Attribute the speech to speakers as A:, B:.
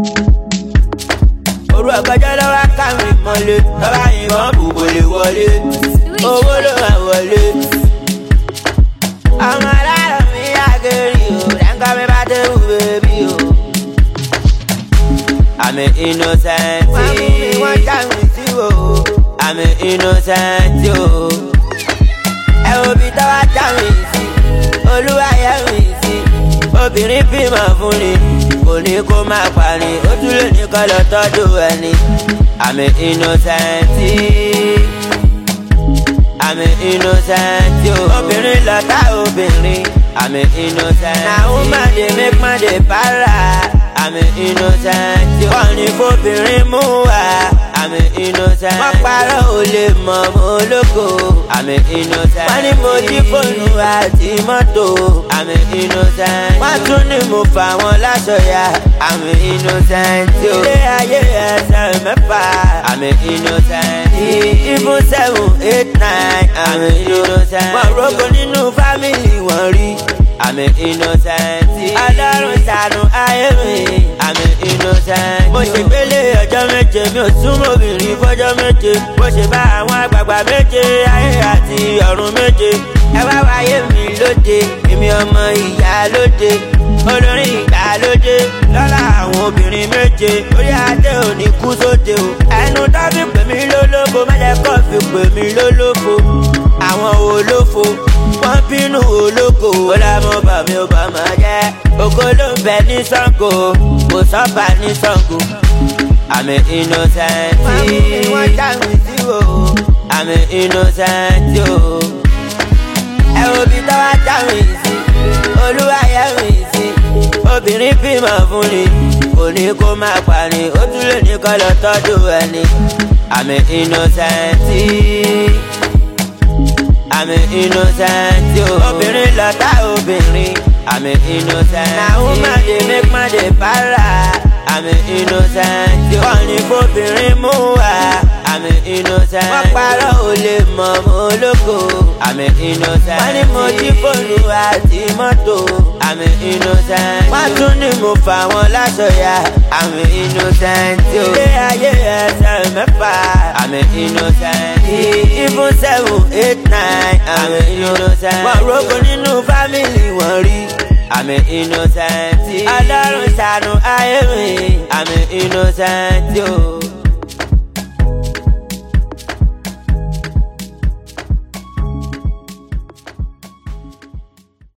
A: Oru ọ̀gànjọ́ lọ́wọ́ kámi mọ́lé, lọ́wọ́ yìnbọn bùbò lè wọlé, owó ló wà wọlé. Ọmọ aláàrọ̀ mi yàgẹ̀rì o, dáńgá mi bá dé wù bébí o. I'm an innocent. Wọ́n mú mi wọ́n já mi sí o. I'm an innocent o. Ẹ wo bí tọ́wọ́ já mi sí, Olúwa yẹ mi sí. Obìnrin bímọ fún ni, kò ní kó máa parí, ó tún lè ní kọ́ lọ tọ́jú ẹni. I'm an innocent. I'm an innocent o. Obìnrin lọ́tà obìnrin. I'm an innocent. Na woman dey make man dey para. I'm an innocent. Wọ́n ní fóbìnrin mú wá. I'm an innocent. Wọ́n parọ́ ò lè mọ̀ mọ́ ológo. I'm an innocent. Wọ́n ní mo jí fóònù àti mọ́tò. I'm an innocent. Wọ́n tún ní mo fà wọ́n láṣọ ya. I'm an innocent. Ilé ayé ẹsẹ̀ mẹ́fà. I'm an innocent. Even 7, 8, 9. I'm an innocent. Wọ́n rògbò nínú fámìlì wọn rí. I'm an innocent. Ọlọ́run ṣàánú ayé mi. I'm an innocent. Mo ṣe gbélé ọjọ́ méje, mi ò súnmọ́ obìnrin fọ́jọ́ méje. Mo ṣe bá àwọn àgbààgbà méje, ayé àti ọ̀run méje. Ẹ wá wáyé mi lóde, èmi ọmọ ìyálóde. Olórin ìgbàlódé, lọ́la àwọn obìnrin méje. Orí adé ò ní kú sóde o. Ẹnu tó fi pè mí lólófo, má jẹ́ kó fi pè mí lólófo. Àwọn olófo wọ́n bínú olóko. Ó lámọ́ bà mí ó bà máa jẹ́. Ògo ló ń bẹ ní Ṣàngó, kò sọ́ba ní Ṣàngó. I'm an innocent. Wọ́n mú mi wọ́n já mi sí o. I'm an innocent o. Ẹ wo bí tọ́wọ́ já mi sí, Olúwa yẹ mi sí. Obìnrin bímọ fún ni, kò ní kó máa parí, ó tún lè ní kọ́ lọ tọ́jú ẹni. I'm an innocent. I'm an innocent o. Obìnrin lọ́tà obìnrin. I'm an innocent. Na woman dey make man dey para. I'm an innocent. Wọ́n ní fóbìnrin mú wá. I'm an innocent. Wọ́n parọ́ ò lè mọ̀ mọ́ ológo. I'm an innocent. Wọ́n ní mo jí fóònù àti mọ́tò. I'm an innocent. Wọ́n tún ní mo fà wọ́n láṣọ ya. I'm an innocent. Ilé ayé ẹsẹ̀ mẹ́fà. I'm an innocent. Even 7, 8, 9. I'm an innocent. Wọ́n rògbò nínú fámìlì wọn rí. I'm an innocent. Ọlọ́run ṣàánú ayé mi. I'm an innocent.